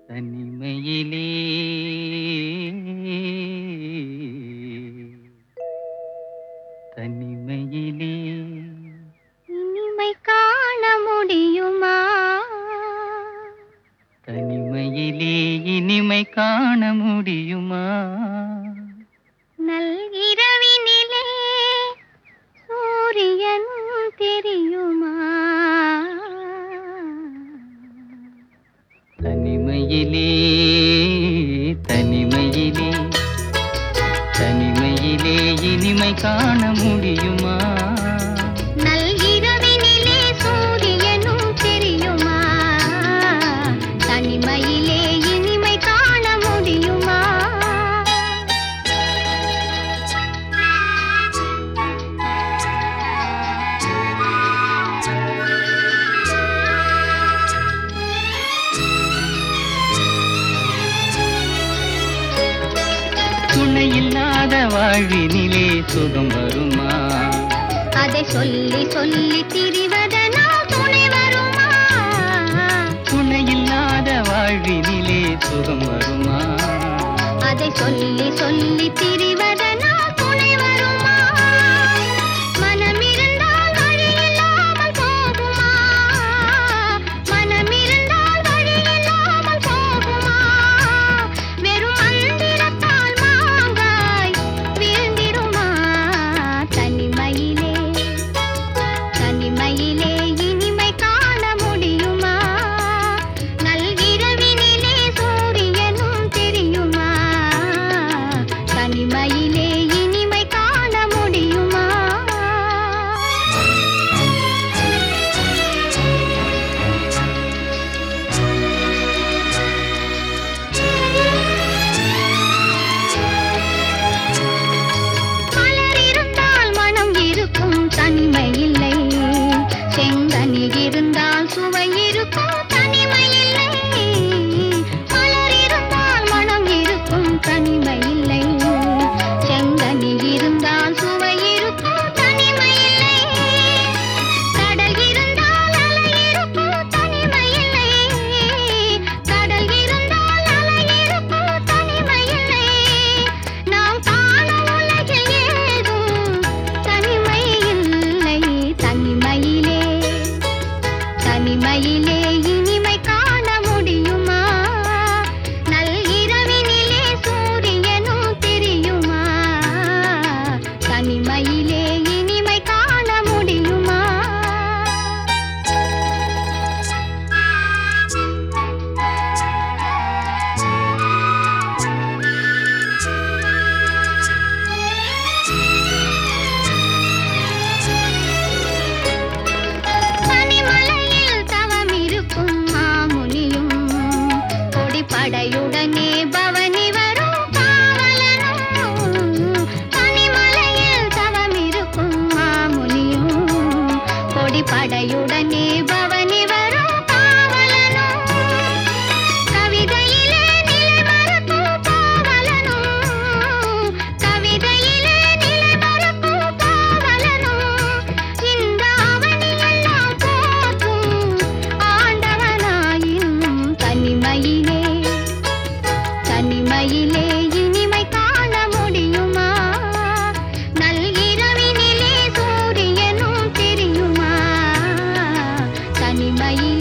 தனிமையிலே தனிமையிலே இனிமை காண முடியுமா? தனிமையிலே இனிமை காண முடியுமா? நல்கிரவினிலே சூரியன் தெரியுமா? தனிமையிலே தனிமையிலே தனிமையிலே இனிமை காண முடியுமா? நல்கிரவினிலே சூரியனும் தெரியுமா? தனிமையிலே இனிமை காண முடியுமா? துணையில்லாத வாழ்வினிலே சுகம் வருமா? அதை சொல்லி சொல்லி திரிவதனால் துணை வருமா? துணையில்லாத வாழ்வினிலே சுகம் வருமா? அதை சொல்லி சொல்லி திரிவதனால் துணை வருமா? மனமிருந்தால் வழியில்லாமல் போகுமா? மனமிருந்தால் வழியில்லாமல் போகுமா? வெறும் மந்திரத்தால் மாங்காய் வீழ்ந்திடுமா? தனிமையிலே தனிமையிலே இனிமை காண முடியுமா? நல்கிரவினிலே சூரியனும் தெரியுமா? தனிமையிலே இனிமை காண முடியுமா? மலர் இருந்தால் மனம் இருக்கும், தனிமை இல்லை. செங்கனி இருந்தால் சுவை இருக்கும், தனிமை இல்லை. மலர் இருந்தால் மனம் இருக்கும், தனிமை இல்லை. செங்கனி இருந்தால் சுவை இருக்கும், தனிமை இல்லை. கடல் இருந்தால் அலை இருக்கும், தனிமை இல்லை. கடல் இருந்தால் அலை இருக்கும், தனிமை இல்லை. நாம் காணும் உலகில் ஏதும் தனிமை இல்லை. தனிமையிலே தனிமையிலே இனிமை காண முடியுமா? நல்கிரவினிலே சூரியனும் தெரியுமா? தனிமையிலே இனிமை காண முடியுமா? பனிமலையில் தவம் இருக்கும் மாமுனியும், கொடிப்படையுடனே பவனி வரும் காவலனும். பனிமலையில் தவம் இருக்கும் மாமுனியும், கொடிப்படையுடனே பவனி வரும் காவலனும். கவிதையிலே நிலை மறக்கும் காவலனும். கவிதையிலே நிலை மறக்கும் காவலனும். இந்த அவனியெல்லாம் போற்றும் ஆண்டவனாயினும் தனிமையிலே தனிமையிலே இனிமை காண முடியுமா? நல்கிரவினிலே சூரியனும் தெரியுமா? தனிமையிலே